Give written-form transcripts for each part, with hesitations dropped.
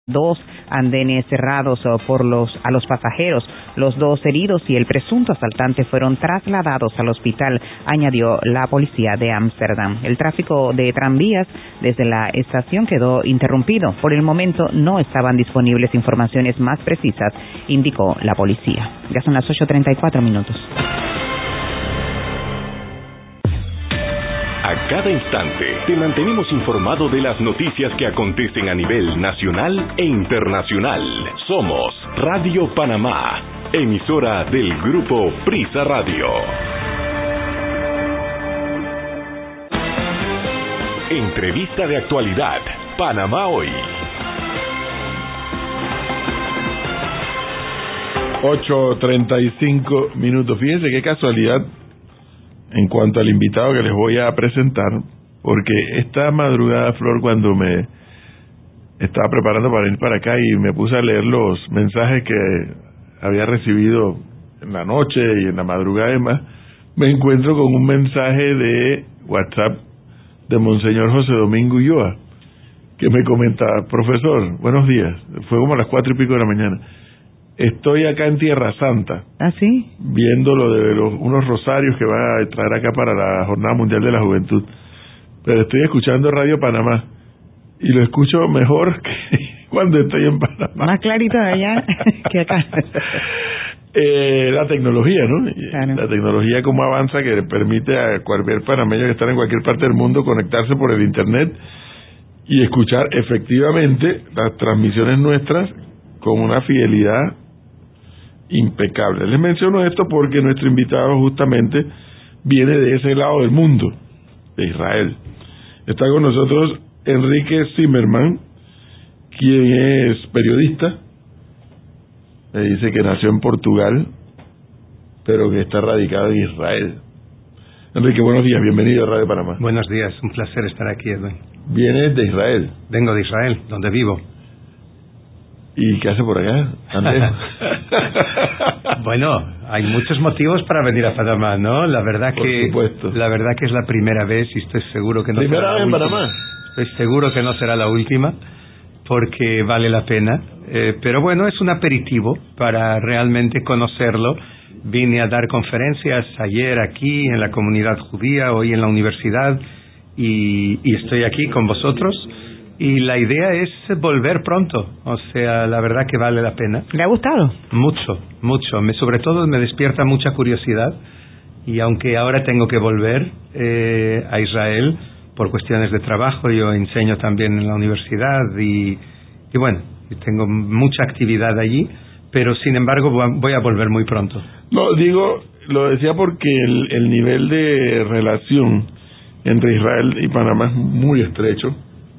2 andenes cerrados a los pasajeros. Los 2 heridos y el presunto asaltante fueron trasladados al hospital, añadió la policía de Ámsterdam. El tráfico de tranvías desde la estación quedó interrumpido. Por el momento no estaban disponibles informaciones más precisas, indicó la policía. Ya son las 8:34. A cada instante te mantenemos informado de las noticias que acontecen a nivel nacional e internacional. Somos Radio Panamá, emisora del Grupo Prisa Radio. Entrevista de actualidad, Panamá Hoy. 8:35. Fíjense qué casualidad en cuanto al invitado que les voy a presentar, porque esta madrugada, Flor, cuando me estaba preparando para ir para acá y me puse a leer los mensajes que había recibido en la noche y en la madrugada además, me encuentro con un mensaje de WhatsApp de Monseñor José Domingo Ulloa, que me comentaba: profesor, buenos días, fue como a las 4:00 de la mañana. Estoy acá en Tierra Santa. ¿Ah, sí? Viendo lo de unos rosarios que van a traer acá para la Jornada Mundial de la Juventud. Pero estoy escuchando Radio Panamá y lo escucho mejor que cuando estoy en Panamá. Más clarito de allá que acá. La tecnología, ¿no? Claro. La tecnología cómo avanza, que le permite a cualquier panameño que está en cualquier parte del mundo conectarse por el Internet y escuchar efectivamente las transmisiones nuestras con una fidelidad impecable. Les menciono esto porque nuestro invitado justamente viene de ese lado del mundo, de Israel. Está con nosotros Enrique Zimmerman, quien es periodista. Me dice que nació en Portugal, pero que está radicado en Israel. Enrique, buenos días, bienvenido a Radio Panamá. Buenos días, un placer estar aquí, Edwin. ¿Vienes de Israel? Vengo de Israel, donde vivo. ¿Y qué hace por acá, Andrés? Bueno, hay muchos motivos para venir a Panamá, ¿no? La verdad que es la primera vez y estoy seguro que no será la última. ¿Primera vez en Panamá? Estoy seguro que no será la última, porque vale la pena. Pero bueno, es un aperitivo para realmente conocerlo. Vine a dar conferencias ayer aquí en la comunidad judía, hoy en la universidad, y estoy aquí con vosotros. Y la idea es volver pronto, o sea, la verdad que vale la pena. ¿Le ha gustado? Mucho. Sobre todo me despierta mucha curiosidad, y aunque ahora tengo que volver a Israel por cuestiones de trabajo, yo enseño también en la universidad y bueno, tengo mucha actividad allí, pero sin embargo voy a volver muy pronto. No, lo decía porque el nivel de relación entre Israel y Panamá es muy estrecho.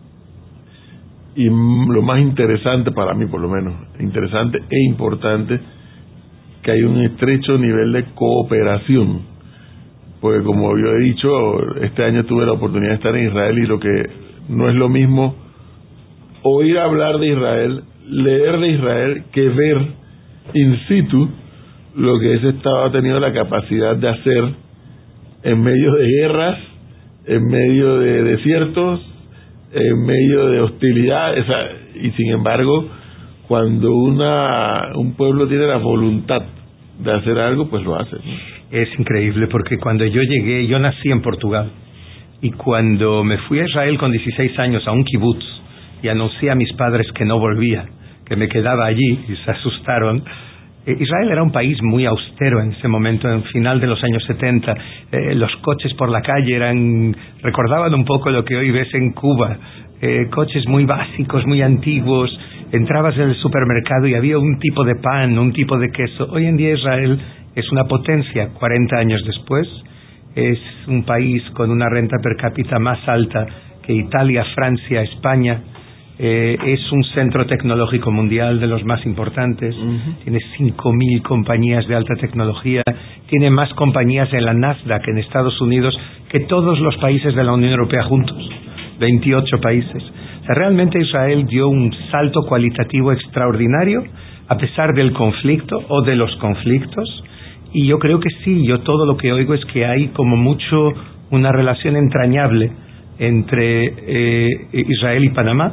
Y lo más interesante para mí, por lo menos, interesante e importante, que hay un estrecho nivel de cooperación. Porque como yo he dicho, este año tuve la oportunidad de estar en Israel y lo que no es lo mismo oír hablar de Israel, leer de Israel, que ver in situ lo que ese Estado ha tenido la capacidad de hacer en medio de guerras, en medio de desiertos, en medio de hostilidades, y sin embargo, cuando un pueblo tiene la voluntad de hacer algo, pues lo hace, ¿no? Es increíble, porque cuando yo llegué, yo nací en Portugal, y cuando me fui a Israel con 16 años a un kibutz y anuncié a mis padres que no volvía, que me quedaba allí, y se asustaron. Israel era un país muy austero en ese momento, en final de los años 70. Los coches por la calle recordaban un poco lo que hoy ves en Cuba. Coches muy básicos, muy antiguos. Entrabas en el supermercado y había un tipo de pan, un tipo de queso. Hoy en día Israel es una potencia. 40 años después es un país con una renta per cápita más alta que Italia, Francia, España. Es un centro tecnológico mundial de los más importantes. Tiene 5.000 compañías de alta tecnología, tiene más compañías en la Nasdaq en Estados Unidos que todos los países de la Unión Europea juntos, 28 países. O sea, realmente Israel dio un salto cualitativo extraordinario a pesar del conflicto o de los conflictos, y yo creo que sí. Yo todo lo que oigo es que hay como mucho una relación entrañable entre Israel y Panamá,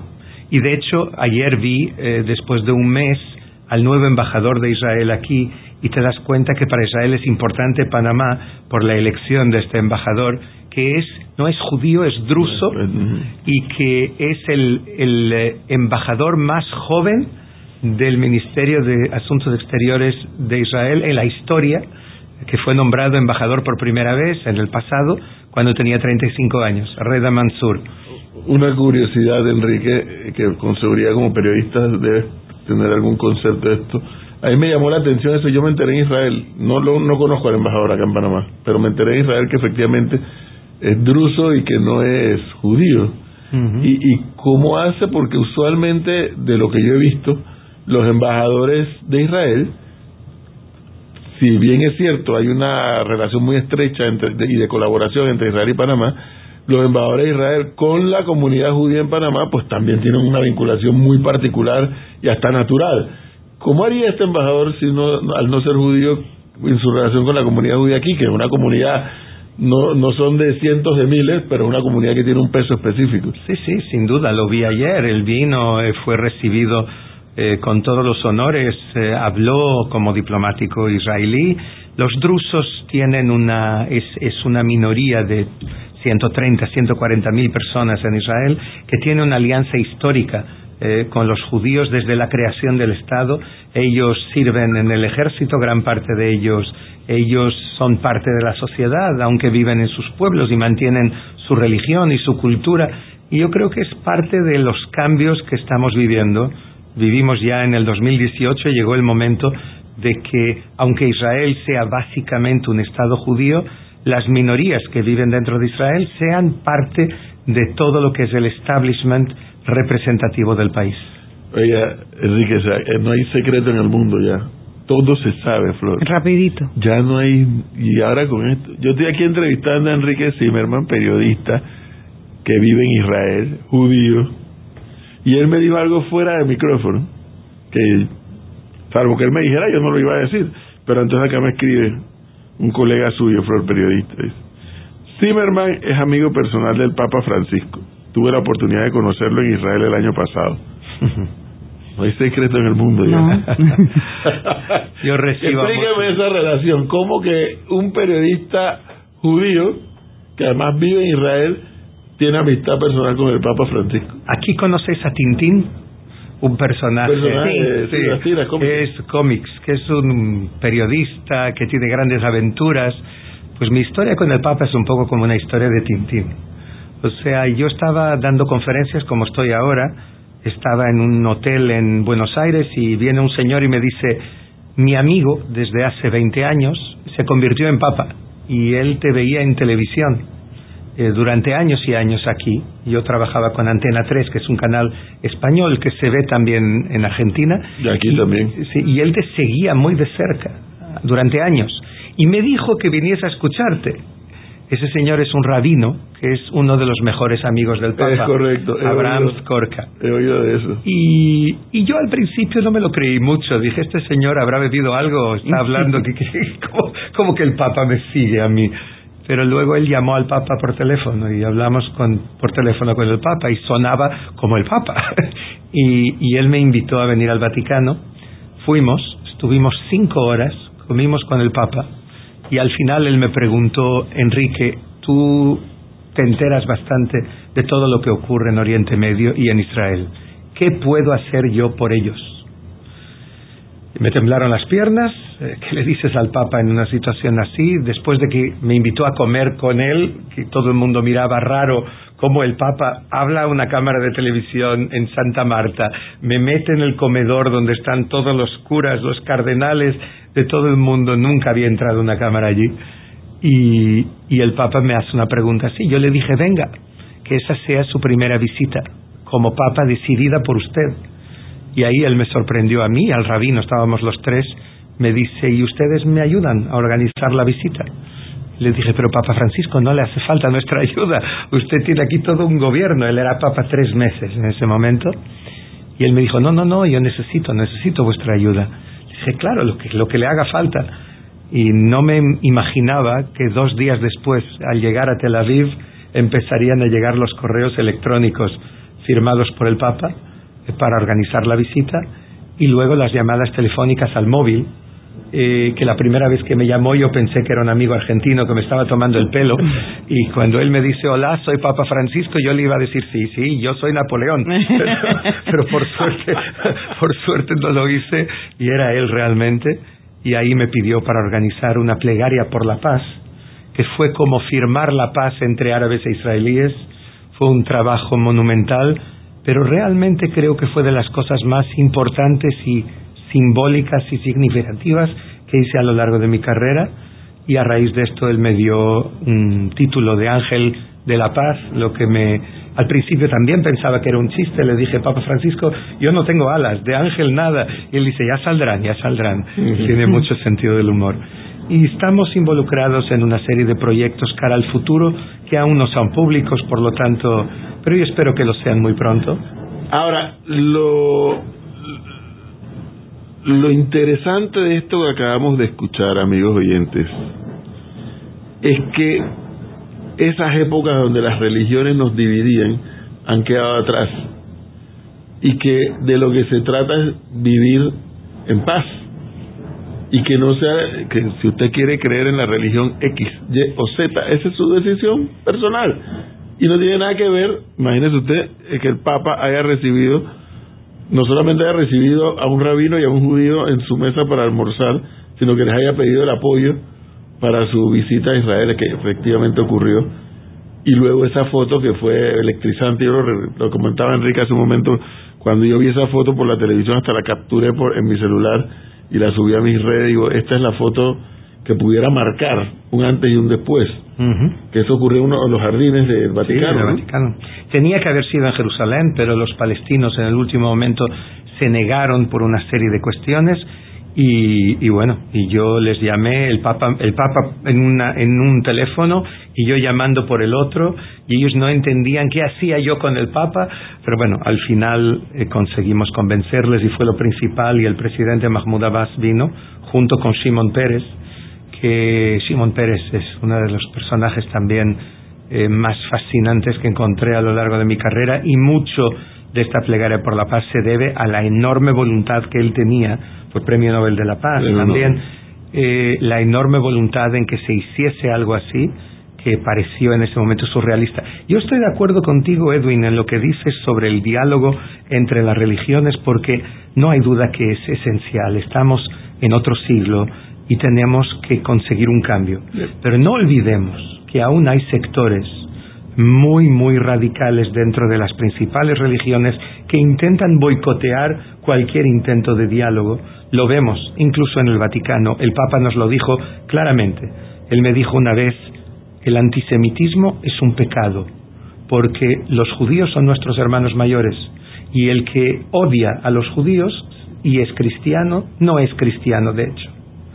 Y de hecho, ayer vi, después de un mes, al nuevo embajador de Israel aquí, y te das cuenta que para Israel es importante Panamá por la elección de este embajador, que no es judío, es druso, y que es el embajador más joven del Ministerio de Asuntos Exteriores de Israel en la historia, que fue nombrado embajador por primera vez en el pasado, cuando tenía 35 años, Reda Mansour. Una curiosidad, Enrique, que con seguridad como periodista debes tener algún concepto de esto. A mí me llamó la atención eso. Yo me enteré en Israel, no conozco al embajador acá en Panamá, pero me enteré en Israel que efectivamente es druso y que no es judío. ¿Y cómo hace? Porque usualmente, de lo que yo he visto, los embajadores de Israel, si bien es cierto, hay una relación muy estrecha y de colaboración entre Israel y Panamá, los embajadores de Israel con la comunidad judía en Panamá, pues también tienen una vinculación muy particular y hasta natural. ¿Cómo haría este embajador al no ser judío en su relación con la comunidad judía aquí, que es una comunidad, no son de cientos de miles, pero es una comunidad que tiene un peso específico? Sí, sin duda, lo vi ayer. Él vino, fue recibido con todos los honores, habló como diplomático israelí. Los drusos tienen es una minoría de 130, 140 mil personas en Israel, que tiene una alianza histórica con los judíos desde la creación del Estado. Ellos sirven en el ejército, gran parte de ellos son parte de la sociedad, aunque viven en sus pueblos y mantienen su religión y su cultura. Y yo creo que es parte de los cambios que estamos viviendo. Vivimos ya en el 2018, llegó el momento de que, aunque Israel sea básicamente un Estado judío, las minorías que viven dentro de Israel sean parte de todo lo que es el establishment representativo del país. Oiga, Enrique, no hay secreto en el mundo ya. Todo se sabe, Flor. Rapidito. Ya no hay... Y ahora con esto... Yo estoy aquí entrevistando a Enrique Zimmerman, periodista que vive en Israel, judío, y él me dijo algo fuera de micrófono, que salvo que él me dijera, yo no lo iba a decir. Pero entonces acá me escribe un colega suyo, Flor, periodista, dice: Zimmerman es amigo personal del Papa Francisco. Tuve la oportunidad de conocerlo en Israel el año pasado. No hay secreto en el mundo ya. No. Yo recibo. Explíqueme esa relación. ¿Cómo que un periodista judío, que además vive en Israel, tiene amistad personal con el Papa Francisco? ¿Aquí conoces a Tintín? Un personaje que es cómics, que es un periodista que tiene grandes aventuras. Pues mi historia con el Papa es un poco como una historia de Tintín. O sea, yo estaba dando conferencias como estoy ahora, estaba en un hotel en Buenos Aires y viene un señor y me dice: mi amigo desde hace 20 años se convirtió en Papa y él te veía en televisión durante años y años aquí. Yo trabajaba con Antena 3, que es un canal español que se ve también en Argentina. Y aquí también. Sí, y él te seguía muy de cerca durante años. Y me dijo que viniese a escucharte. Ese señor es un rabino, que es uno de los mejores amigos del Papa. Es correcto. Abraham Skorka. He oído de eso. Y yo al principio no me lo creí mucho. Dije, este señor habrá bebido algo, está hablando, como que el Papa me sigue a mí. Pero luego él llamó al Papa por teléfono y hablamos por teléfono con el Papa y sonaba como el Papa. y él me invitó a venir al Vaticano. Fuimos, estuvimos 5 horas, comimos con el Papa y al final él me preguntó: Enrique, tú te enteras bastante de todo lo que ocurre en Oriente Medio y en Israel. ¿Qué puedo hacer yo por ellos? Y me temblaron las piernas. ¿Qué le dices al Papa en una situación así? Después de que me invitó a comer con él, que todo el mundo miraba raro cómo el Papa habla a una cámara de televisión en Santa Marta, me mete en el comedor donde están todos los curas, los cardenales de todo el mundo. Nunca había entrado una cámara allí. Y el Papa me hace una pregunta así. Yo le dije: venga, que esa sea su primera visita como Papa, decidida por usted. Y ahí él me sorprendió a mí, al rabino, estábamos los tres. Me dice: ¿y ustedes me ayudan a organizar la visita? Le dije: pero Papa Francisco, no le hace falta nuestra ayuda, usted tiene aquí todo un gobierno. Él era Papa 3 meses en ese momento. Y él me dijo: no, yo necesito vuestra ayuda. Le dije: claro, lo que le haga falta. Y no me imaginaba que 2 días después, al llegar a Tel Aviv, empezarían a llegar los correos electrónicos firmados por el Papa, para organizar la visita, y luego las llamadas telefónicas al móvil, que la primera vez que me llamó yo pensé que era un amigo argentino que me estaba tomando el pelo, y cuando él me dice hola, soy Papa Francisco, yo le iba a decir sí, yo soy Napoleón, pero por suerte no lo hice, y era él realmente, y ahí me pidió para organizar una plegaria por la paz, que fue como firmar la paz entre árabes e israelíes. Fue un trabajo monumental, pero realmente creo que fue de las cosas más importantes y simbólicas y significativas que hice a lo largo de mi carrera, y a raíz de esto él me dio un título de Ángel de la Paz, lo que al principio también pensaba que era un chiste. Le dije, Papa Francisco, yo no tengo alas, de ángel nada, y él dice, ya saldrán. Tiene mucho sentido del humor, y estamos involucrados en una serie de proyectos cara al futuro que aún no son públicos, por lo tanto, pero yo espero que lo sean muy pronto. Ahora, lo interesante de esto que acabamos de escuchar, amigos oyentes, es que esas épocas donde las religiones nos dividían han quedado atrás, y que de lo que se trata es vivir en paz, y que no sea, que si usted quiere creer en la religión X, Y o Z, esa es su decisión personal, y no tiene nada que ver. Imagínese usted que el Papa no solamente haya recibido a un rabino y a un judío en su mesa para almorzar, sino que les haya pedido el apoyo para su visita a Israel, que efectivamente ocurrió. Y luego esa foto que fue electrizante, yo lo comentaba Enrique hace un momento, cuando yo vi esa foto por la televisión, hasta la capturé en mi celular y la subí a mis redes. Digo, esta es la foto que pudiera marcar un antes y un después. Que eso ocurrió en los jardines del Vaticano. Sí, del Vaticano. Tenía que haber sido en Jerusalén, pero los palestinos en el último momento se negaron por una serie de cuestiones, y bueno, y yo les llamé, el Papa en un teléfono y yo llamando por el otro, y ellos no entendían qué hacía yo con el Papa, pero bueno, al final conseguimos convencerles, y fue lo principal. Y el presidente Mahmoud Abbas vino junto con Shimon Peres, que Shimon Peres es uno de los personajes también más fascinantes que encontré a lo largo de mi carrera, y mucho de esta plegaria por la paz se debe a la enorme voluntad que él tenía. Fue Premio Nobel de la Paz, pero también la enorme voluntad en que se hiciese algo así, que pareció en ese momento surrealista. Yo estoy de acuerdo contigo, Edwin, en lo que dices sobre el diálogo entre las religiones, porque no hay duda que es esencial. Estamos en otro siglo y tenemos que conseguir un cambio. Pero no olvidemos que aún hay sectores muy, muy radicales dentro de las principales religiones que intentan boicotear cualquier intento de diálogo. Lo vemos incluso en el Vaticano. El Papa nos lo dijo claramente. Él me dijo una vez, el antisemitismo es un pecado, porque los judíos son nuestros hermanos mayores, y el que odia a los judíos y es cristiano, no es cristiano de hecho.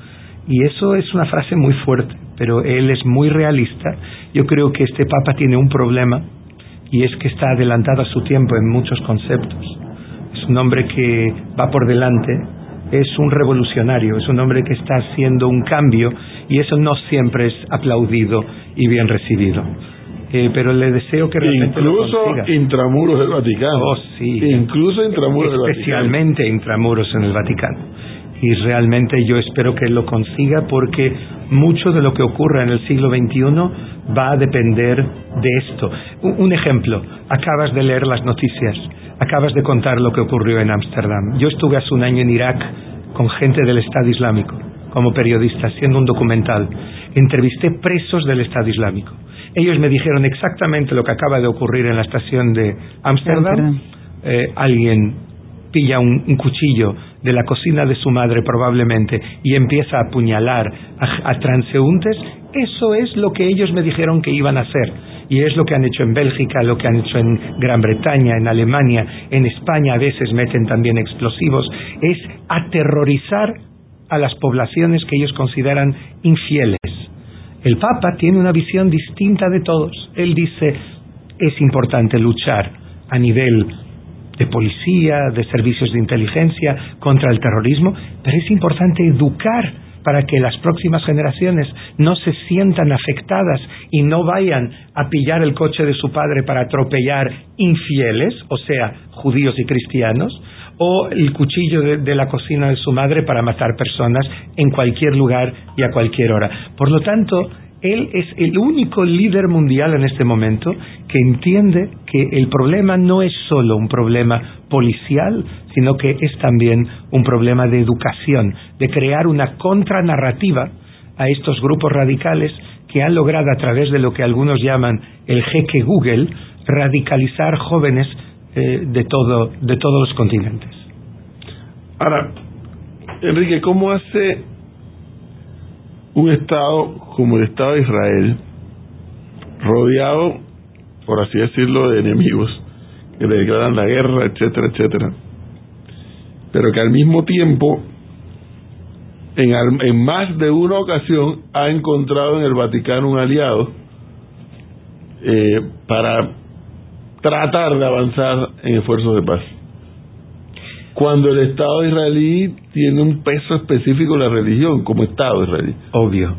Y eso es una frase muy fuerte, pero él es muy realista. Yo creo que este Papa tiene un problema, y es que está adelantado a su tiempo en muchos conceptos. Es un hombre que va por delante, es un revolucionario, es un hombre que está haciendo un cambio, y eso no siempre es aplaudido y bien recibido. Pero le deseo que realmente incluso lo consiga. Intramuros del Vaticano. Oh, sí. Incluso intramuros del Vaticano. Especialmente intramuros en el Vaticano. Y realmente yo espero que lo consiga, porque mucho de lo que ocurra en el siglo XXI va a depender de esto. Un ejemplo, acabas de leer las noticias, acabas de contar lo que ocurrió en Ámsterdam. Yo estuve hace un año en Irak con gente del Estado Islámico, como periodista, haciendo un documental. Entrevisté presos del Estado Islámico. Ellos me dijeron exactamente lo que acaba de ocurrir en la estación de Ámsterdam. Alguien pilla un cuchillo de la cocina de su madre probablemente y empieza a apuñalar a transeúntes. Eso es lo que ellos me dijeron que iban a hacer, y es lo que han hecho en Bélgica, lo que han hecho en Gran Bretaña, en Alemania, en España. A veces meten también explosivos. Es aterrorizar a las poblaciones que ellos consideran infieles. El Papa tiene una visión distinta de todos. Él dice, es importante luchar a nivel de policía, de servicios de inteligencia contra el terrorismo, pero es importante educar para que las próximas generaciones no se sientan afectadas y no vayan a pillar el coche de su padre para atropellar infieles, o sea, judíos y cristianos, o el cuchillo de la cocina de su madre para matar personas en cualquier lugar y a cualquier hora. Por lo tanto, él es el único líder mundial en este momento que entiende que el problema no es solo un problema policial, sino que es también un problema de educación, de crear una contranarrativa a estos grupos radicales que han logrado, a través de lo que algunos llaman el jeque Google, radicalizar jóvenes de todos los continentes. Ahora, Enrique, ¿cómo hace un Estado como el Estado de Israel, rodeado, por así decirlo, de enemigos que le declaran la guerra, etcétera, etcétera, pero que al mismo tiempo, en más de una ocasión, ha encontrado en el Vaticano un aliado para tratar de avanzar en esfuerzos de paz, cuando el Estado israelí tiene un peso específico en la religión como Estado israelí? Obvio.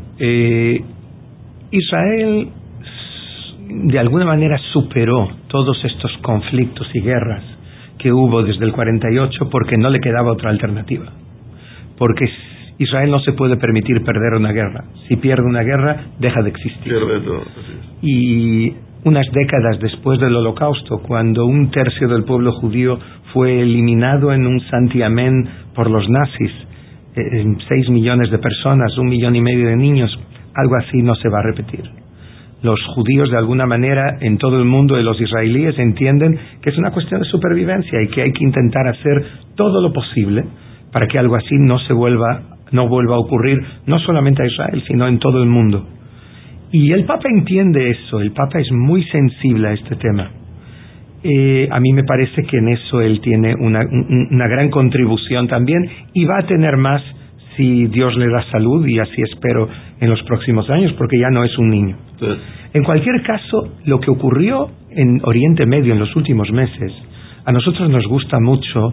Israel de alguna manera superó todos estos conflictos y guerras que hubo desde el 48 porque no le quedaba otra alternativa. Porque Israel no se puede permitir perder una guerra. Si pierde una guerra, deja de existir. Pierde todo. Y unas décadas después del Holocausto, cuando 1/3 del pueblo judío fue eliminado en un santiamén por los nazis, 6 millones de personas, 1,5 millones de niños, algo así no se va a repetir. Los judíos, de alguna manera, en todo el mundo, y los israelíes entienden que es una cuestión de supervivencia y que hay que intentar hacer todo lo posible para que algo así no vuelva a ocurrir, no solamente a Israel, sino en todo el mundo. Y el Papa entiende eso, el Papa es muy sensible a este tema. A mí me parece que en eso él tiene una gran contribución también, y va a tener más si Dios le da salud, y así espero en los próximos años, porque ya no es un niño. Entonces, en cualquier caso, lo que ocurrió en Oriente Medio en los últimos meses, a nosotros nos gusta mucho,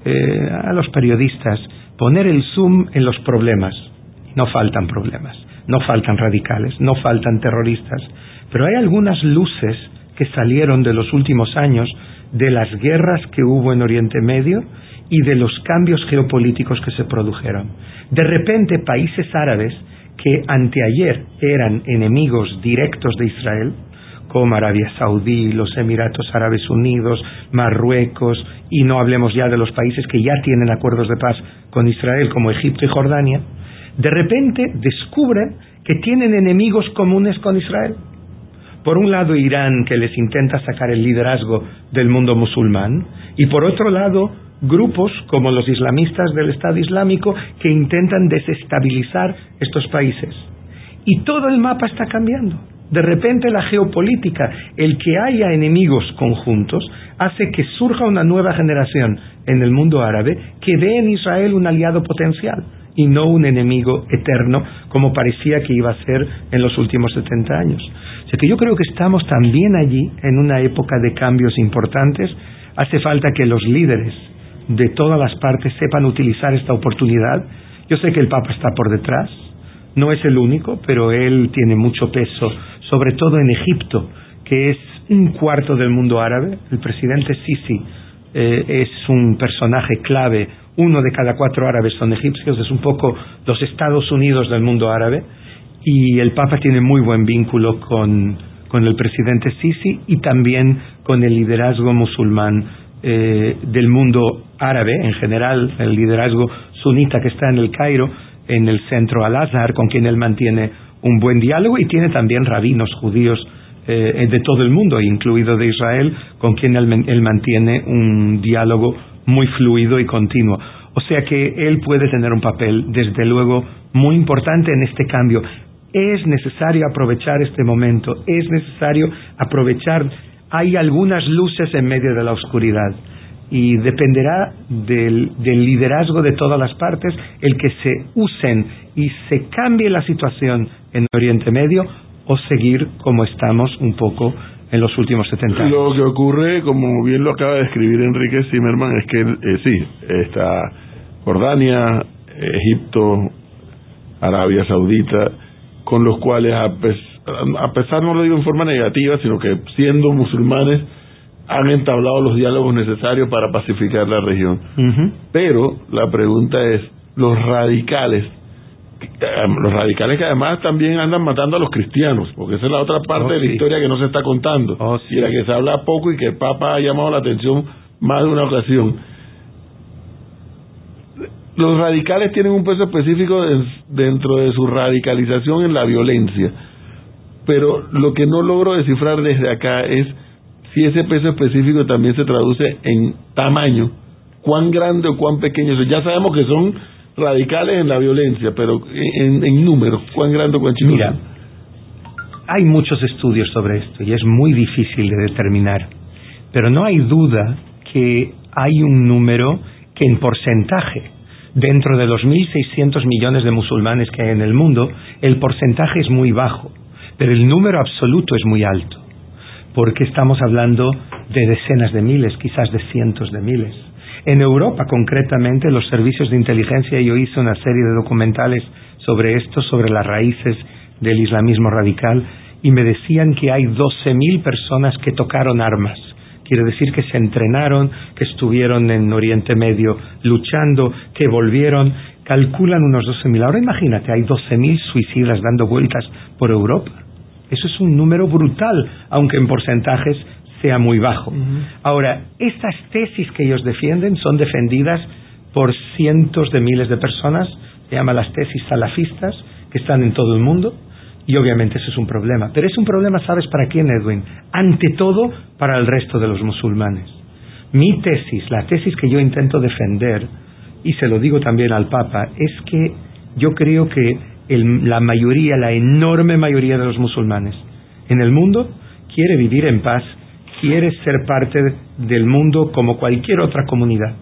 a los periodistas, poner el zoom en los problemas. No faltan problemas, no faltan radicales, no faltan terroristas, pero hay algunas luces que salieron de los últimos años, de las guerras que hubo en Oriente Medio y de los cambios geopolíticos que se produjeron. De repente, países árabes que anteayer eran enemigos directos de Israel, como Arabia Saudí, los Emiratos Árabes Unidos, Marruecos, y no hablemos ya de los países que ya tienen acuerdos de paz con Israel, como Egipto y Jordania, de repente descubren que tienen enemigos comunes con Israel. Por un lado, Irán, que les intenta sacar el liderazgo del mundo musulmán, y por otro lado, grupos como los islamistas del Estado Islámico que intentan desestabilizar estos países. Y todo el mapa está cambiando. De repente la geopolítica, el que haya enemigos conjuntos, hace que surja una nueva generación en el mundo árabe que ve en Israel un aliado potencial y no un enemigo eterno, como parecía que iba a ser en los últimos 70 años. O sea que yo creo que estamos también allí en una época de cambios importantes. Hace falta que los líderes de todas las partes sepan utilizar esta oportunidad. Yo sé que el Papa está por detrás, no es el único, pero él tiene mucho peso, sobre todo en Egipto, que es 1/4 del mundo árabe. El presidente Sisi es un personaje clave. 1 de cada 4 árabes son egipcios, es un poco los Estados Unidos del mundo árabe, y el Papa tiene muy buen vínculo con el presidente Sisi y también con el liderazgo musulmán del mundo árabe en general, el liderazgo sunita que está en el Cairo, en el centro Al-Azhar, con quien él mantiene un buen diálogo, y tiene también rabinos judíos de todo el mundo, incluido de Israel, con quien él mantiene un diálogo muy fluido y continuo. O sea que él puede tener un papel, desde luego, muy importante en este cambio. Es necesario aprovechar este momento, es necesario aprovechar. Hay algunas luces en medio de la oscuridad, y dependerá del liderazgo de todas las partes el que se usen y se cambie la situación en Oriente Medio, o seguir como estamos un poco en los últimos 70 años. Lo que ocurre, como bien lo acaba de escribir Enrique Zimmerman, es que sí, está Jordania, Egipto, Arabia Saudita, con los cuales a pesar, no lo digo en forma negativa, sino que siendo musulmanes han entablado los diálogos necesarios para pacificar la región. Pero la pregunta es, los radicales que además también andan matando a los cristianos, porque esa es la otra parte de la historia que no se está contando, y la que se habla poco y que el Papa ha llamado la atención más de una ocasión. Los radicales tienen un peso específico dentro de su radicalización en la violencia, pero lo que no logro descifrar desde acá es si ese peso específico también se traduce en tamaño, cuán grande o cuán pequeño. Ya sabemos que son radicales en la violencia, pero en números, cuán grande o cuán chico. Mira, hay muchos estudios sobre esto y es muy difícil de determinar, pero no hay duda que hay un número que en porcentaje, dentro de los 1.600 millones de musulmanes que hay en el mundo, el porcentaje es muy bajo, pero el número absoluto es muy alto, porque estamos hablando de decenas de miles, quizás de cientos de miles. En Europa, concretamente, los servicios de inteligencia, yo hice una serie de documentales sobre esto, sobre las raíces del islamismo radical, y me decían que hay 12.000 personas que tocaron armas. Quiere decir que se entrenaron, que estuvieron en Oriente Medio luchando, que volvieron, calculan unos 12.000. Ahora imagínate, hay 12.000 suicidas dando vueltas por Europa. Eso es un número brutal, aunque en porcentajes sea muy bajo. Ahora, estas tesis que ellos defienden son defendidas por cientos de miles de personas, se llaman las tesis salafistas, que están en todo el mundo, y obviamente eso es un problema. Pero es un problema, ¿sabes para quién, Edwin? Ante todo, para el resto de los musulmanes. Mi tesis, la tesis que yo intento defender, y se lo digo también al Papa, es que yo creo que la mayoría, la enorme mayoría de los musulmanes en el mundo quiere vivir en paz, quiere ser parte del mundo como cualquier otra comunidad.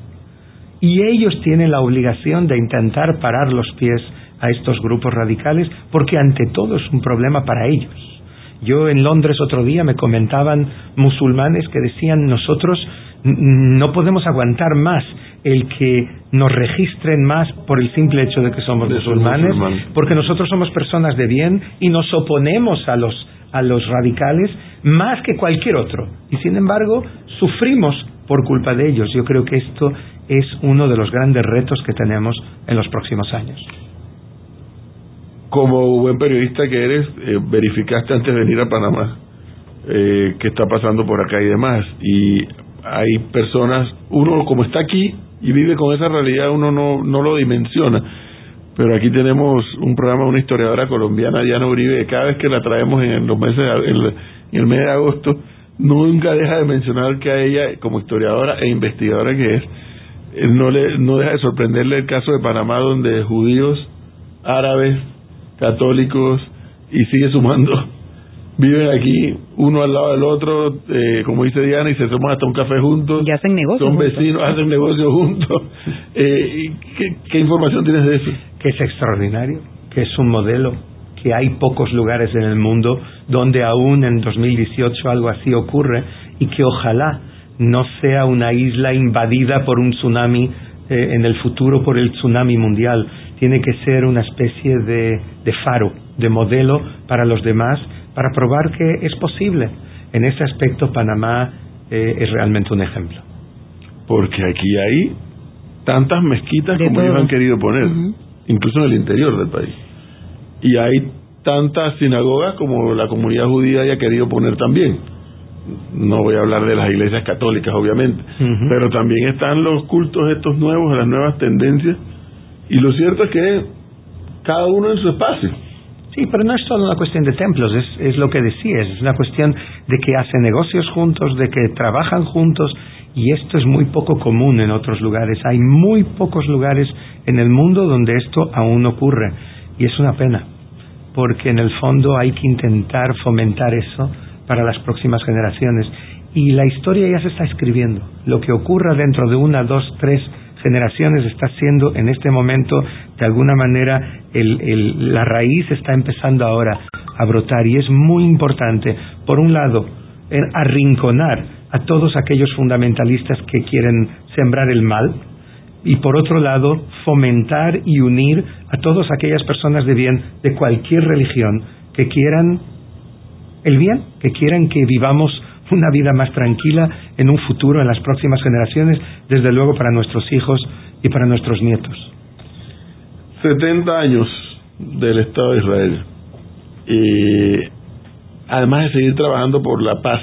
Y ellos tienen la obligación de intentar parar los pies a estos grupos radicales, porque ante todo es un problema para ellos. Yo en Londres otro día me comentaban musulmanes que decían, nosotros no podemos aguantar más el que nos registren más por el simple hecho de que somos musulmanes, porque nosotros somos personas de bien y nos oponemos a los radicales más que cualquier otro, y sin embargo sufrimos por culpa de ellos. Yo creo que esto es uno de los grandes retos que tenemos en los próximos años. Como buen periodista que eres, verificaste antes de venir a Panamá qué está pasando por acá y demás, y hay personas, uno como está aquí y vive con esa realidad, uno no lo dimensiona, pero aquí tenemos un programa de una historiadora colombiana, Diana Uribe, que cada vez que la traemos en el mes de agosto, nunca deja de mencionar que a ella, como historiadora e investigadora que es, no deja de sorprenderle el caso de Panamá, donde judíos, árabes, católicos, y sigue sumando, viven aquí uno al lado del otro, como dice Diana, y se toman hasta un café juntos, y hacen negocios, son vecinos, hacen negocios juntos. ¿Qué información tienes de eso? Que es extraordinario, que es un modelo, que hay pocos lugares en el mundo donde aún en 2018 algo así ocurre, y que ojalá no sea una isla invadida por un tsunami en el futuro, por el tsunami mundial. Tiene que ser una especie de faro, de modelo para los demás, para probar que es posible. En ese aspecto Panamá es realmente un ejemplo. Porque aquí hay tantas mezquitas como ellos han querido poner, incluso en el interior del país. Y hay tantas sinagogas como la comunidad judía haya querido poner también. No voy a hablar de las iglesias católicas, obviamente, pero también están los cultos estos nuevos, las nuevas tendencias, y lo cierto es que cada uno en su espacio. Sí, pero no es solo una cuestión de templos, es lo que decías, es una cuestión de que hacen negocios juntos, de que trabajan juntos, y esto es muy poco común en otros lugares. Hay muy pocos lugares en el mundo donde esto aún ocurre, y es una pena, porque en el fondo hay que intentar fomentar eso para las próximas generaciones, y la historia ya se está escribiendo. Lo que ocurra dentro de 1, 2, 3 generaciones está siendo en este momento, de alguna manera, la raíz está empezando ahora a brotar, y es muy importante, por un lado, arrinconar a todos aquellos fundamentalistas que quieren sembrar el mal, y por otro lado fomentar y unir a todas aquellas personas de bien de cualquier religión que quieran el bien, que quieran que vivamos una vida más tranquila en un futuro, en las próximas generaciones, desde luego para nuestros hijos y para nuestros nietos. 70 años del Estado de Israel, y además de seguir trabajando por la paz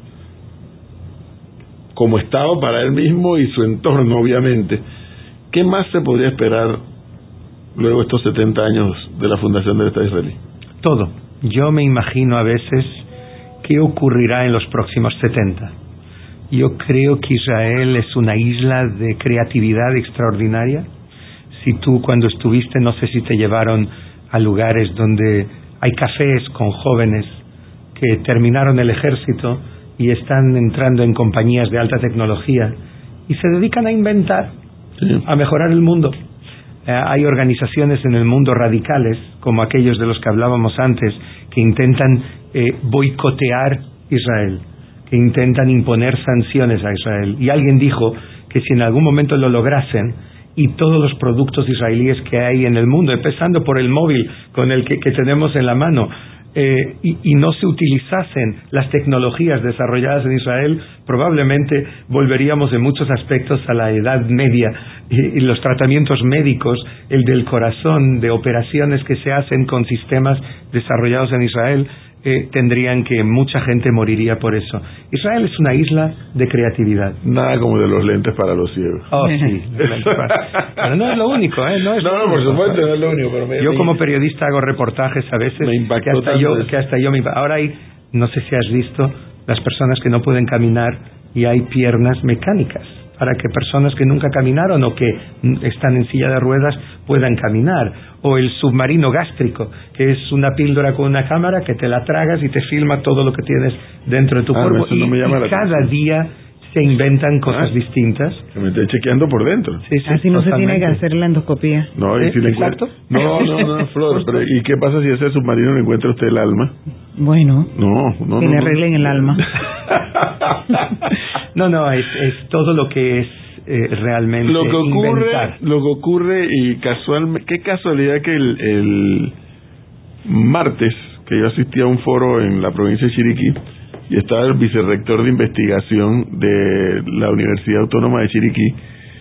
como Estado para él mismo y su entorno, obviamente, ¿qué más se podría esperar luego de estos 70 años de la fundación del Estado israelí? Todo. Yo me imagino a veces qué ocurrirá en los próximos 70. Yo creo que Israel es una isla de creatividad extraordinaria. Si tú cuando estuviste, no sé si te llevaron a lugares donde hay cafés con jóvenes que terminaron el ejército y están entrando en compañías de alta tecnología y se dedican a inventar, a mejorar el mundo. Hay organizaciones en el mundo radicales, como aquellos de los que hablábamos antes, que intentan boicotear Israel, que intentan imponer sanciones a Israel. Y alguien dijo que si en algún momento lo lograsen, y todos los productos israelíes que hay en el mundo, empezando por el móvil con el que tenemos en la mano, y no se utilizasen las tecnologías desarrolladas en Israel, probablemente volveríamos en muchos aspectos a la Edad Media, y los tratamientos médicos, el del corazón, de operaciones que se hacen con sistemas desarrollados en Israel, tendrían que mucha gente moriría por eso. Israel es una isla de creatividad. Nada como de los lentes para los ciegos. Oh, sí. Pero no es lo único, ¿eh? No, por supuesto, no es lo único. Pero yo como periodista hago reportajes a veces que hasta yo ahora hay, no sé si has visto, las personas que no pueden caminar y hay piernas mecánicas para que personas que nunca caminaron o que están en silla de ruedas puedan caminar. O el submarino gástrico, que es una píldora con una cámara que te la tragas y te filma todo lo que tienes dentro de tu cuerpo. No y cada día se inventan cosas distintas. Se me estoy chequeando por dentro. Sí, así no se tiene que hacer la endoscopía. No, y si le exacto. No, Flor, pero ¿y qué pasa si ese submarino le encuentra usted el alma? Bueno, no, que le arreglen el alma. No, es todo lo que es realmente lo que ocurre y qué casualidad que el martes que yo asistí a un foro en la provincia de Chiriquí y estaba el vicerrector de investigación de la Universidad Autónoma de Chiriquí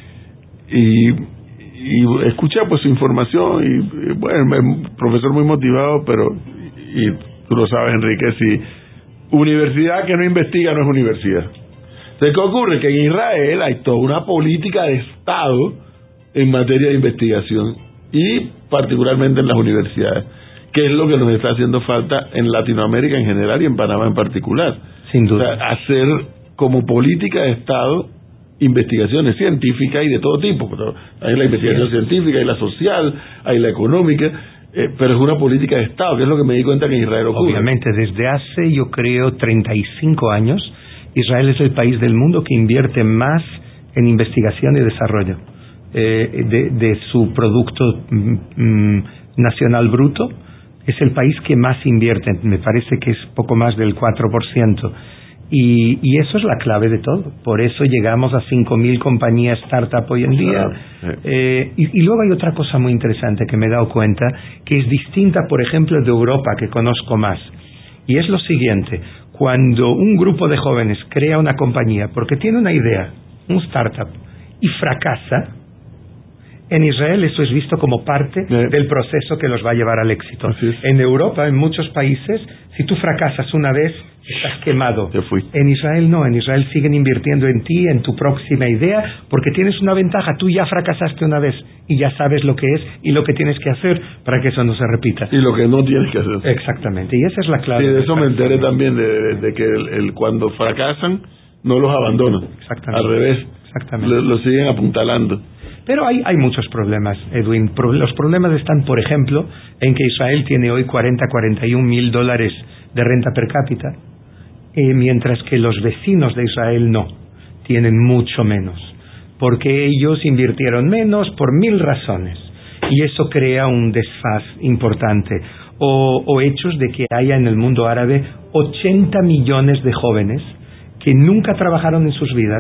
y escuché pues su información y bueno, un profesor muy motivado, pero y tú lo sabes, Enrique, si universidad que no investiga no es universidad. Entonces, ¿qué ocurre? Que en Israel hay toda una política de Estado en materia de investigación y particularmente en las universidades, que es lo que nos está haciendo falta en Latinoamérica en general y en Panamá en particular. Sin duda. O sea, hacer como política de Estado investigaciones científicas y de todo tipo. Hay la investigación científica, hay la social, hay la económica, pero es una política de Estado, que es lo que me di cuenta que en Israel ocurre. Obviamente, desde hace, yo creo, 35 años, Israel es el país del mundo que invierte más en investigación y desarrollo de su producto nacional bruto. Es el país que más invierte, me parece que es poco más del 4%. Y eso es la clave de todo. Por eso llegamos a 5.000 compañías startup hoy en día. Y luego hay otra cosa muy interesante que me he dado cuenta, que es distinta, por ejemplo, de Europa, que conozco más. Y es lo siguiente: cuando un grupo de jóvenes crea una compañía porque tiene una idea, un startup, y fracasa, en Israel eso es visto como parte del proceso que los va a llevar al éxito. En Europa, en muchos países, si tú fracasas una vez, estás quemado. En Israel no, en Israel siguen invirtiendo en ti, en tu próxima idea, porque tienes una ventaja. Tú ya fracasaste una vez y ya sabes lo que es y lo que tienes que hacer para que eso no se repita. Y lo que no tienes que hacer. Exactamente, y esa es la clave. Sí, de eso me enteré también, de que cuando fracasan, no los abandonan. Exactamente. Al revés, exactamente. Lo siguen apuntalando. Pero hay muchos problemas, Edwin. Los problemas están, por ejemplo, en que Israel tiene hoy 41 mil dólares de renta per cápita, mientras que los vecinos de Israel no, tienen mucho menos, porque ellos invirtieron menos por 1000 razones, y eso crea un desfaz importante. O hechos de que haya en el mundo árabe 80 millones de jóvenes que nunca trabajaron en sus vidas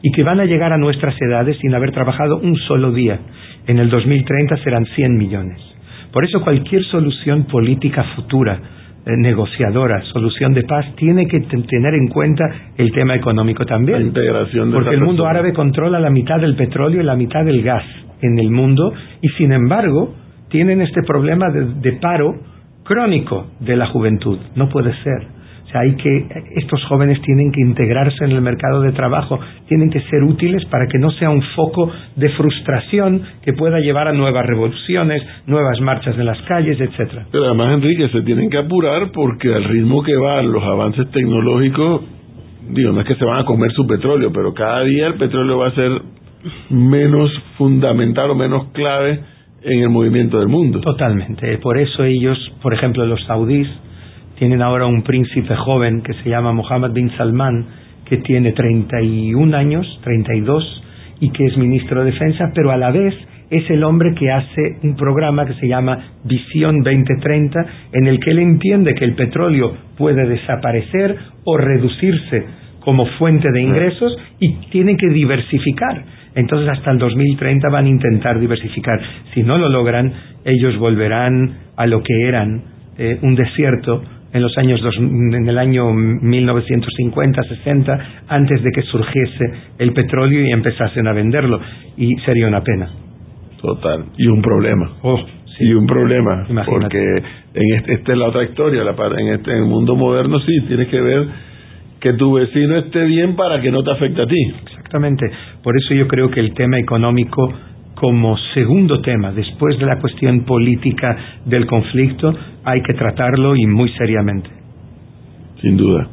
y que van a llegar a nuestras edades sin haber trabajado un solo día. En el 2030 serán 100 millones. Por eso cualquier solución política futura, negociadora, solución de paz, tiene que tener en cuenta el tema económico también. La integración de porque el mundo árabe controla la mitad del petróleo y la mitad del gas en el mundo, y sin embargo tienen este problema de paro crónico de la juventud. No puede ser. O sea, estos jóvenes tienen que integrarse en el mercado de trabajo, tienen que ser útiles para que no sea un foco de frustración que pueda llevar a nuevas revoluciones, nuevas marchas en las calles, etcétera. Pero además, Enrique, se tienen que apurar porque al ritmo que van los avances tecnológicos, no es que se van a comer su petróleo, pero cada día el petróleo va a ser menos fundamental o menos clave en el movimiento del mundo. Totalmente. Por eso ellos, por ejemplo, los saudíes, tienen ahora un príncipe joven que se llama Mohammed bin Salman, que tiene 31 años, 32, y que es ministro de Defensa, pero a la vez es el hombre que hace un programa que se llama Visión 2030, en el que él entiende que el petróleo puede desaparecer o reducirse como fuente de ingresos y tienen que diversificar. Entonces hasta el 2030 van a intentar diversificar. Si no lo logran, ellos volverán a lo que eran un desierto en el año 1950-60, antes de que surgiese el petróleo y empezasen a venderlo, y sería una pena. Total, y un problema. Sí. Y un problema. Imagínate. Porque esta es la otra historia. En el mundo moderno sí, tienes que ver que tu vecino esté bien para que no te afecte a ti. Exactamente. Por eso yo creo que el tema económico, como segundo tema, después de la cuestión política del conflicto, hay que tratarlo y muy seriamente. Sin duda.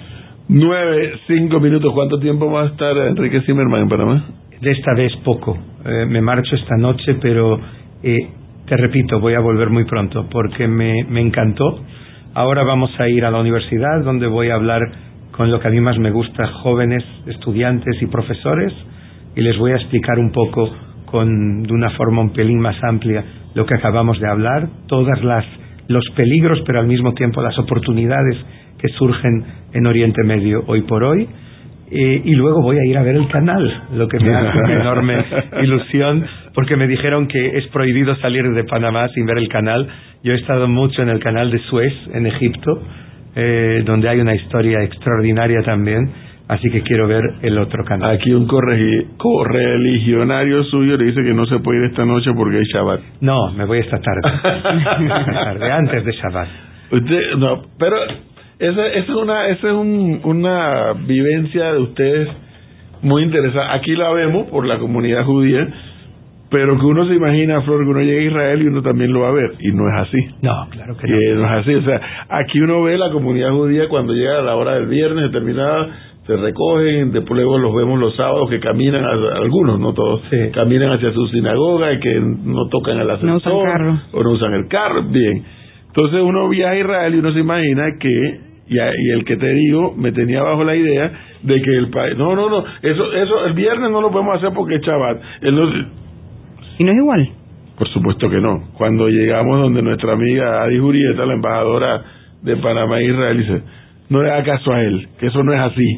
9:05. ¿Cuánto tiempo va a estar Enrique Zimmerman en Panamá? De esta vez poco. Me marcho esta noche, pero te repito, voy a volver muy pronto porque me encantó. Ahora vamos a ir a la universidad, donde voy a hablar con lo que a mí más me gusta, jóvenes, estudiantes y profesores, y les voy a explicar un poco de una forma un pelín más amplia lo que acabamos de hablar, los peligros, pero al mismo tiempo las oportunidades que surgen en Oriente Medio hoy por hoy, y luego voy a ir a ver el canal, lo que me hace una enorme ilusión, porque me dijeron que es prohibido salir de Panamá sin ver el canal. Yo he estado mucho en el canal de Suez, en Egipto, donde hay una historia extraordinaria también. Así que quiero ver el otro canal. Aquí un correligionario suyo le dice que no se puede ir esta noche porque hay Shabbat. No, me voy esta tarde. Antes de Shabbat. Pero esa es una vivencia de ustedes muy interesante. Aquí la vemos por la comunidad judía, pero que uno se imagina, Flor, que uno llega a Israel y uno también lo va a ver, y no es así. No, claro que no. No es así. O sea, aquí uno ve la comunidad judía cuando llega a la hora del viernes determinada, se recogen, después luego los vemos los sábados que caminan, algunos, no todos, sí, caminan hacia su sinagoga y que no tocan el ascensor, no usan carro, o no usan el carro. Bien, entonces uno viaja a Israel y uno se imagina que, y el que te digo, me tenía bajo la idea de que el país, no, eso el viernes no lo podemos hacer porque es Shabbat. ¿Y no es igual? Por supuesto que no. Cuando llegamos donde nuestra amiga Adi Jurieta, la embajadora de Panamá e Israel, dice, no le haga caso a él, que eso no es así.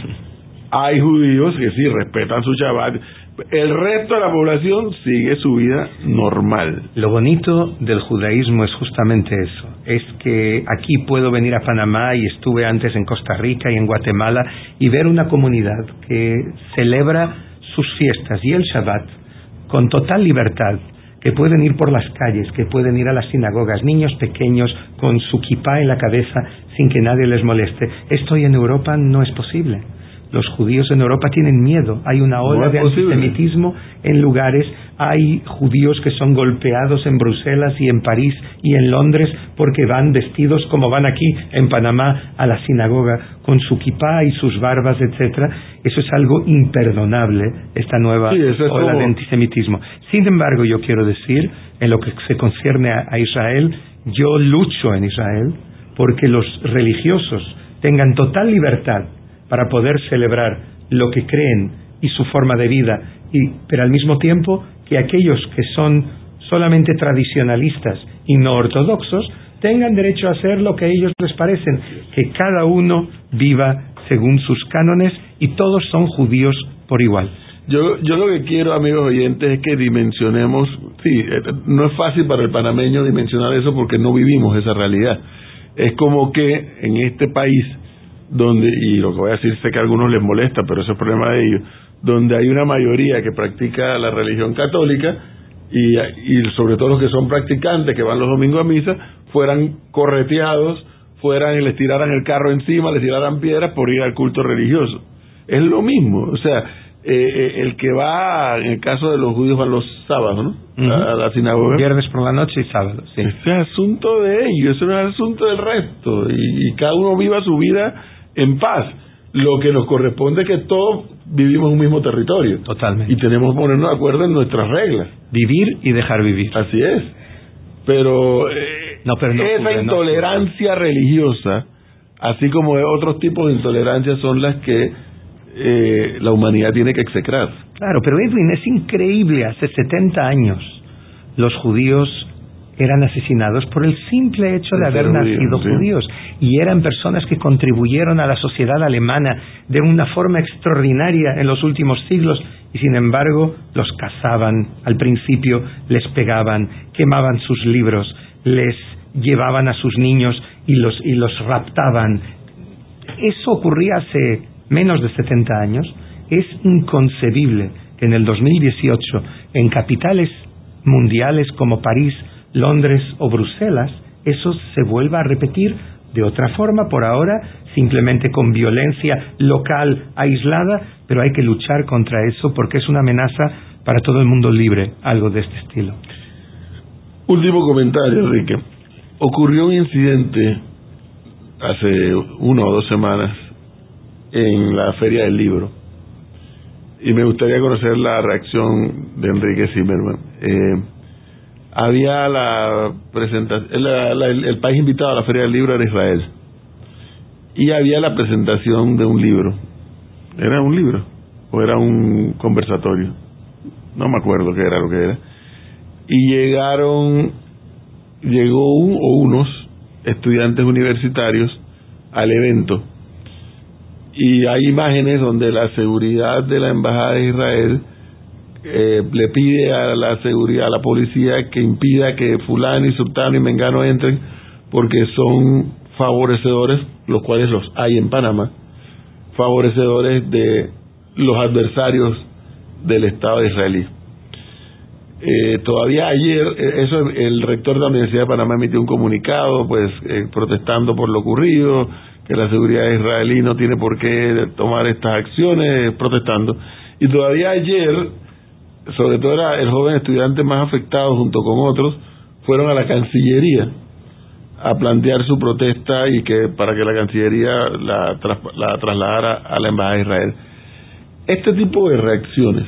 Hay judíos que sí respetan su Shabbat, el resto de la población sigue su vida normal. Lo bonito del judaísmo es justamente eso, es que aquí puedo venir a Panamá, y estuve antes en Costa Rica y en Guatemala, y ver una comunidad que celebra sus fiestas y el Shabbat con total libertad, que pueden ir por las calles, que pueden ir a las sinagogas, niños pequeños con su kipá en la cabeza sin que nadie les moleste. Esto hoy en Europa no es posible. Los judíos en Europa tienen miedo. Hay una ola de antisemitismo en lugares. Hay judíos que son golpeados en Bruselas y en París y en Londres porque van vestidos como van aquí en Panamá a la sinagoga con su kipá y sus barbas, etcétera. Eso es algo imperdonable, esta nueva ola de antisemitismo. Sin embargo, yo quiero decir, en lo que se concierne a Israel, yo lucho en Israel porque los religiosos tengan total libertad para poder celebrar lo que creen y su forma de vida, pero al mismo tiempo que aquellos que son solamente tradicionalistas y no ortodoxos tengan derecho a hacer lo que a ellos les parecen, que cada uno viva según sus cánones, y todos son judíos por igual. Yo lo que quiero, amigos oyentes, es que dimensionemos. Sí, no es fácil para el panameño dimensionar eso porque no vivimos esa realidad. Es como que en este país donde, y lo que voy a decir sé que a algunos les molesta, pero eso es problema de ellos, donde hay una mayoría que practica la religión católica y sobre todo los que son practicantes, que van los domingos a misa, fueran correteados, les tiraran el carro encima, les tiraran piedras por ir al culto religioso. Es lo mismo, o sea, el que va, en el caso de los judíos, van los sábados, ¿no? Uh-huh. A la sinagoga. Viernes por la noche y sábado, sí. Ese es asunto de ellos, eso no es asunto del resto, y cada uno viva su vida en paz. Lo que nos corresponde es que todos vivimos en un mismo territorio. Totalmente. Y tenemos que ponernos de acuerdo en nuestras reglas. Vivir y dejar vivir. Así es. Pero, esa intolerancia religiosa, así como de otros tipos de intolerancia, son las que la humanidad tiene que execrar. Claro, pero Edwin, es increíble, hace 70 años los judíos eran asesinados por el simple hecho de haber nacido judíos, y eran personas que contribuyeron a la sociedad alemana de una forma extraordinaria en los últimos siglos, y sin embargo los cazaban al principio, les pegaban, quemaban sus libros, les llevaban a sus niños y los raptaban. Eso ocurría hace menos de 70 años. Es inconcebible que en el 2018, en capitales mundiales como París, Londres o Bruselas, eso se vuelva a repetir de otra forma, por ahora simplemente con violencia local aislada, pero hay que luchar contra eso porque es una amenaza para todo el mundo libre, algo de este estilo. Último comentario, Enrique. Ocurrió un incidente hace 1 o 2 semanas en la Feria del Libro, y me gustaría conocer la reacción de Enrique Zimmerman. Había la presentación, el país invitado a la Feria del Libro era Israel, y había la presentación de un libro. ¿Era un libro o era un conversatorio? No me acuerdo qué era lo que era. Y llegó unos estudiantes universitarios al evento, y hay imágenes donde la seguridad de la embajada de Israel le pide a la seguridad, a la policía, que impida que fulano y sultano y mengano entren porque son favorecedores, los cuales los hay en Panamá, favorecedores de los adversarios del Estado israelí. Todavía ayer, el rector de la Universidad de Panamá emitió un comunicado, pues protestando por lo ocurrido, que la seguridad israelí no tiene por qué tomar estas acciones, protestando. Y todavía ayer, sobre todo era el joven estudiante más afectado junto con otros, fueron a la Cancillería a plantear su protesta y que para que la Cancillería la trasladara a la Embajada de Israel. Este tipo de reacciones,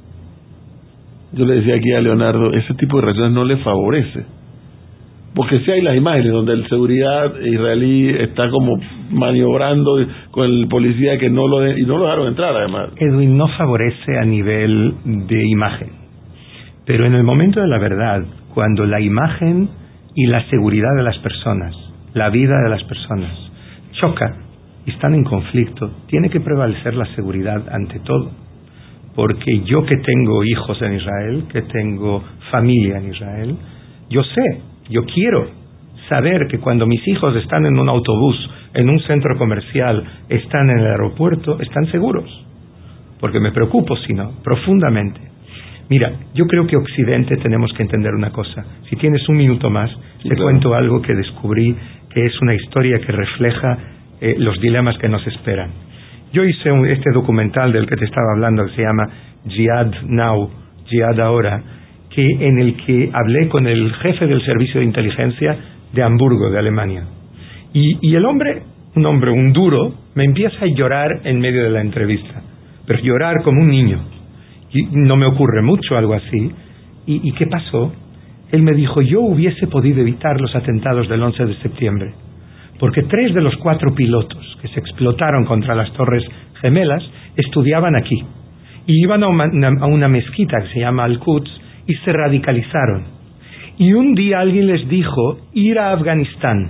yo le decía aquí a Leonardo, ese tipo de reacciones no le favorece, porque si hay las imágenes donde el seguridad israelí está como maniobrando con el policía que no lo dejaron entrar, además. Edwin, no favorece a nivel de imagen, pero en el momento de la verdad, cuando la imagen y la seguridad de las personas, la vida de las personas chocan y están en conflicto, tiene que prevalecer la seguridad ante todo, porque yo que tengo hijos en Israel, que tengo familia en Israel, yo quiero saber que cuando mis hijos están en un autobús, en un centro comercial, están en el aeropuerto, están seguros, porque me preocupo, si no, profundamente. Mira, yo creo que Occidente tenemos que entender una cosa. Si tienes 1 minuto más, te cuento algo que descubrí, que es una historia que refleja los dilemas que nos esperan. Yo hice este documental del que te estaba hablando, que se llama Jihad Now, Jihad Ahora, en el que hablé con el jefe del servicio de inteligencia de Hamburgo, de Alemania. Y el hombre, un duro, me empieza a llorar en medio de la entrevista, pero llorar como un niño. Y no me ocurre mucho algo así. ¿Y qué pasó? Él me dijo, yo hubiese podido evitar los atentados del 11 de septiembre, porque 3 de los 4 pilotos que se explotaron contra las Torres Gemelas estudiaban aquí, y iban a una mezquita que se llama Al-Quds, y se radicalizaron. Y un día alguien les dijo ir a Afganistán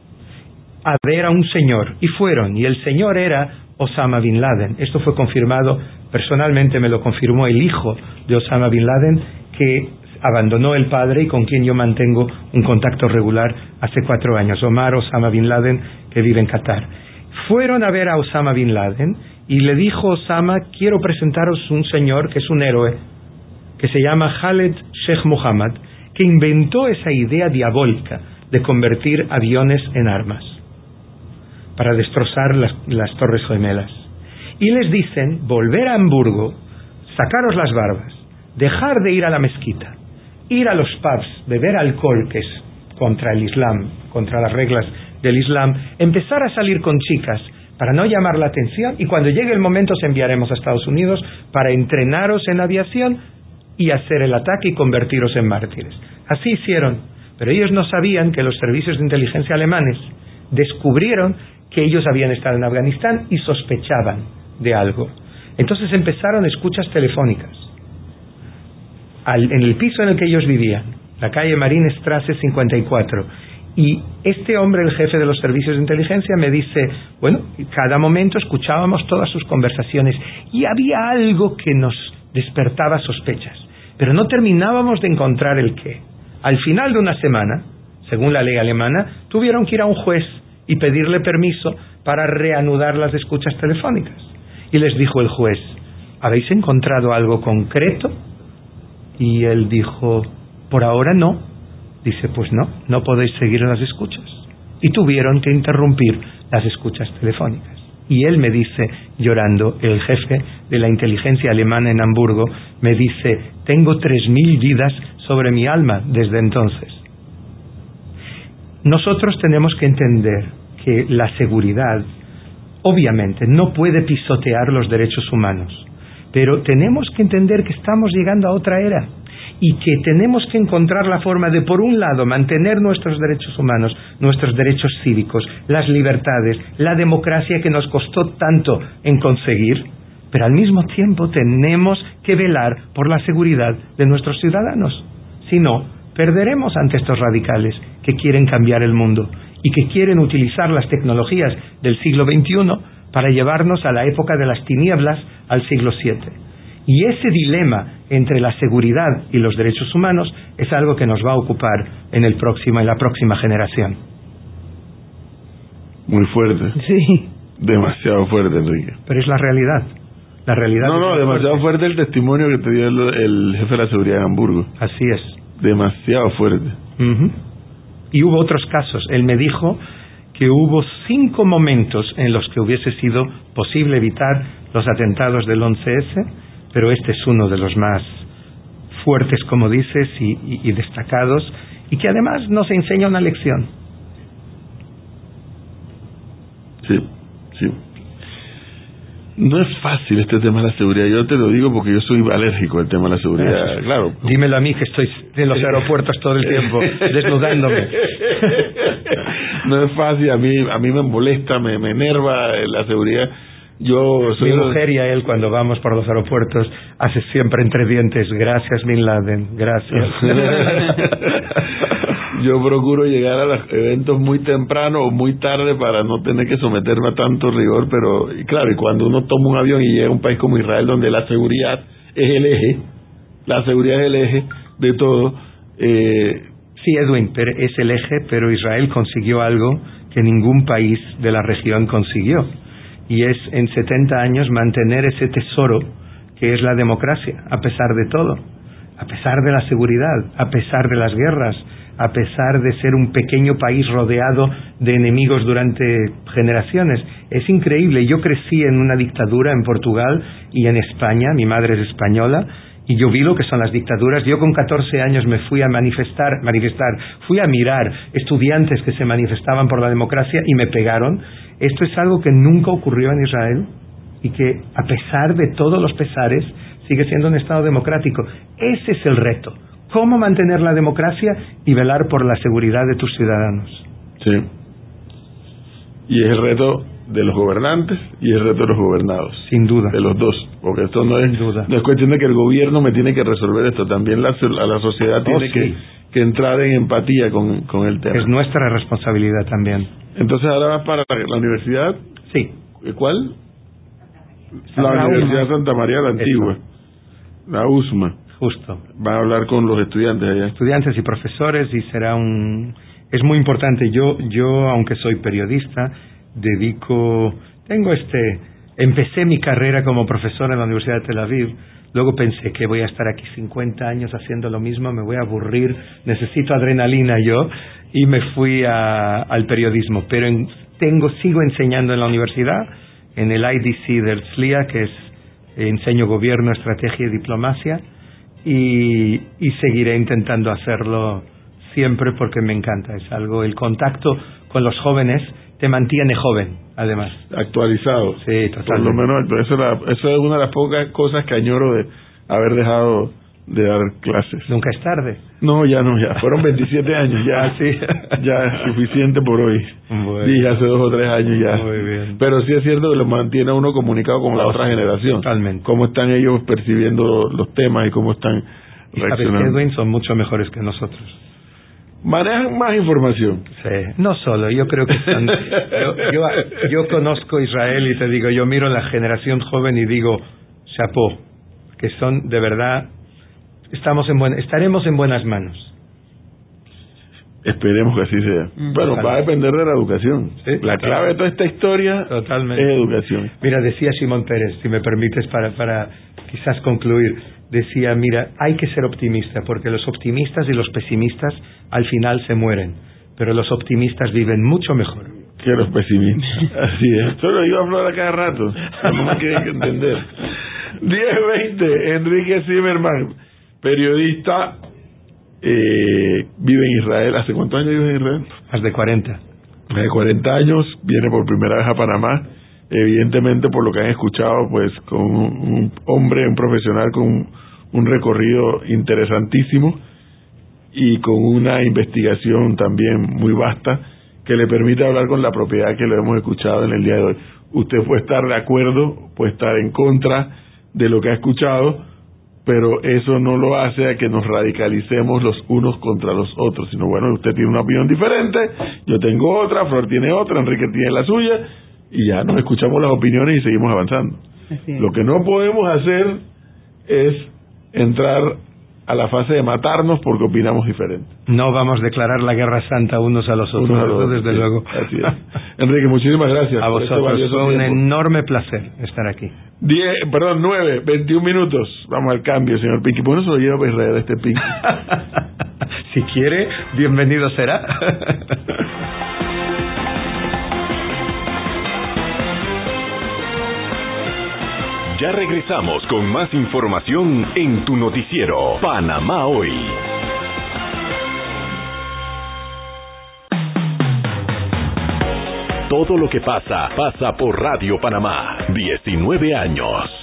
a ver a un señor, y fueron, y el señor era Osama Bin Laden. Esto fue confirmado Personalmente me lo confirmó el hijo de Osama Bin Laden, que abandonó el padre y con quien yo mantengo un contacto regular hace 4 años, Omar Osama Bin Laden, que vive en Qatar. Fueron a ver a Osama Bin Laden y le dijo Osama: quiero presentaros un señor que es un héroe, que se llama Khaled Sheikh Mohammed, que inventó esa idea diabólica de convertir aviones en armas para destrozar las Torres Gemelas. Y les dicen: volver a Hamburgo, sacaros las barbas, dejar de ir a la mezquita, ir a los pubs, beber alcohol, que es contra el Islam, contra las reglas del Islam, empezar a salir con chicas para no llamar la atención, y cuando llegue el momento os enviaremos a Estados Unidos para entrenaros en aviación y hacer el ataque y convertiros en mártires. Así hicieron, pero ellos no sabían que los servicios de inteligencia alemanes descubrieron que ellos habían estado en Afganistán y sospechaban de algo. Entonces empezaron escuchas telefónicas en el piso en el que ellos vivían, la calle Marienstraße 54, y este hombre, el jefe de los servicios de inteligencia, me dice: bueno, cada momento escuchábamos todas sus conversaciones y había algo que nos despertaba sospechas, pero no terminábamos de encontrar el qué. Al final de una semana, según la ley alemana, tuvieron que ir a un juez y pedirle permiso para reanudar las escuchas telefónicas. Y les dijo el juez: ¿habéis encontrado algo concreto? Y él dijo: por ahora no. Dice: pues no podéis seguir las escuchas. Y tuvieron que interrumpir las escuchas telefónicas. Y él me dice, llorando, el jefe de la inteligencia alemana en Hamburgo, me dice: tengo 3.000 vidas sobre mi alma desde entonces. Nosotros tenemos que entender que la seguridad, obviamente, no puede pisotear los derechos humanos, pero tenemos que entender que estamos llegando a otra era y que tenemos que encontrar la forma de, por un lado, mantener nuestros derechos humanos, nuestros derechos cívicos, las libertades, la democracia que nos costó tanto en conseguir, pero al mismo tiempo tenemos que velar por la seguridad de nuestros ciudadanos. Si no, perderemos ante estos radicales que quieren cambiar el mundo y que quieren utilizar las tecnologías del siglo XXI para llevarnos a la época de las tinieblas, al siglo VII. Y ese dilema entre la seguridad y los derechos humanos es algo que nos va a ocupar en la próxima generación. Muy fuerte. Sí. Demasiado fuerte, Enrique. Pero es la realidad. La realidad. No, demasiado fuerte el testimonio que te dio el jefe de la seguridad de Hamburgo. Así es. Demasiado fuerte. Y hubo otros casos. Él me dijo que hubo 5 momentos en los que hubiese sido posible evitar los atentados del 11S, pero este es uno de los más fuertes, como dices, y destacados, y que además nos enseña una lección. Sí. No es fácil este tema de la seguridad. Yo te lo digo porque yo soy alérgico al tema de la seguridad. Claro. Dímelo a mí, que estoy en los aeropuertos todo el tiempo, desnudándome. No es fácil. A mí me molesta, me enerva la seguridad. Yo soy mi mujer y a él, cuando vamos por los aeropuertos, hace siempre entre dientes: gracias, Bin Laden, gracias. Yo procuro llegar a los eventos muy temprano o muy tarde para no tener que someterme a tanto rigor, pero y claro, y cuando uno toma un avión y llega a un país como Israel, donde la seguridad es el eje de todo. Sí, Edwin, pero es el eje, pero Israel consiguió algo que ningún país de la región consiguió, y es en 70 años mantener ese tesoro que es la democracia, a pesar de todo, a pesar de la seguridad, a pesar de las guerras, a pesar de ser un pequeño país rodeado de enemigos durante generaciones. Es increíble. Yo crecí en una dictadura en Portugal y en España. Mi madre es española y yo vi lo que son las dictaduras. Yo con 14 años me fui a manifestar, fui a mirar estudiantes que se manifestaban por la democracia y me pegaron. Esto es algo que nunca ocurrió en Israel y que, a pesar de todos los pesares, sigue siendo un Estado democrático. Ese es el reto. ¿Cómo mantener la democracia y velar por la seguridad de tus ciudadanos? Sí. Y es el reto de los gobernantes y es el reto de los gobernados. Sin duda. De los dos. Porque esto no es cuestión de que el gobierno me tiene que resolver esto. También la sociedad tiene que entrar en empatía con el tema. Es nuestra responsabilidad también. Entonces, ahora vas para la universidad. Sí. ¿Cuál? La Universidad Santa María la Antigua, la USMA. Justo. Va a hablar con los estudiantes allá. Estudiantes y profesores, y es muy importante. Yo, aunque soy periodista, empecé mi carrera como profesor en la Universidad de Tel Aviv. Luego pensé que voy a estar aquí 50 años haciendo lo mismo, me voy a aburrir, necesito adrenalina yo, y me fui al periodismo. Pero sigo enseñando en la universidad, en el IDC de Herzliya, que enseño gobierno, estrategia y diplomacia, y seguiré intentando hacerlo siempre porque me encanta. Es algo, el contacto con los jóvenes te mantiene joven, además. Actualizado. Sí, totalmente. Por lo menos, eso es una de las pocas cosas que añoro de haber dejado de dar clases. Nunca es tarde. No, ya no, ya. Fueron 27 años, ya. Sí. Ya es suficiente por hoy. Bueno. Dije hace 2 o 3 años ya. Muy bien. Pero sí es cierto que lo mantiene a uno comunicado con la otra generación. Totalmente. Cómo están ellos percibiendo los temas y cómo están reaccionando. ¿Sabes, Edwin? Son mucho mejores que nosotros. Manejan más información. Sí, no solo, yo creo que son... yo conozco Israel y te digo, yo miro la generación joven y digo, chapeau, que son de verdad, estaremos en buenas manos. Esperemos que así sea. Bueno, va a depender de la educación. ¿Sí? La clave de toda esta historia Totalmente. es educación. Mira, decía Shimon Peres, si me permites para quizás concluir, decía, mira, hay que ser optimista, porque los optimistas y los pesimistas al final se mueren, pero los optimistas viven mucho mejor que los pesimistas. Así es. Solo iba a hablar a cada rato. No me quieren entender. 10:20. Enrique Zimmerman, periodista, vive en Israel. ¿Hace cuántos años vive en Israel? Más de 40. Más de 40 años. Viene por primera vez a Panamá. Evidentemente, por lo que han escuchado, pues con un hombre, un profesional con un recorrido interesantísimo y con una investigación también muy vasta que le permite hablar con la propiedad que lo hemos escuchado en el día de hoy. Usted puede estar de acuerdo, puede estar en contra de lo que ha escuchado, pero eso no lo hace a que nos radicalicemos los unos contra los otros, sino bueno, usted tiene una opinión diferente, yo tengo otra, Flor tiene otra, Enrique tiene la suya, y ya nos escuchamos las opiniones y seguimos avanzando. Lo que no podemos hacer es entrar a la fase de matarnos porque opinamos diferente. No vamos a declarar la guerra santa unos a los otros, desde luego. Así es. Enrique, muchísimas gracias. A vosotros, fue un enorme placer estar aquí. 21 minutos. Vamos al cambio, señor Pinky. ¿Por qué no se lo lleva para Israel este Pinky? Si quiere, bienvenido será. Ya regresamos con más información en tu noticiero Panamá Hoy. Todo lo que pasa, pasa por Radio Panamá. 19 años.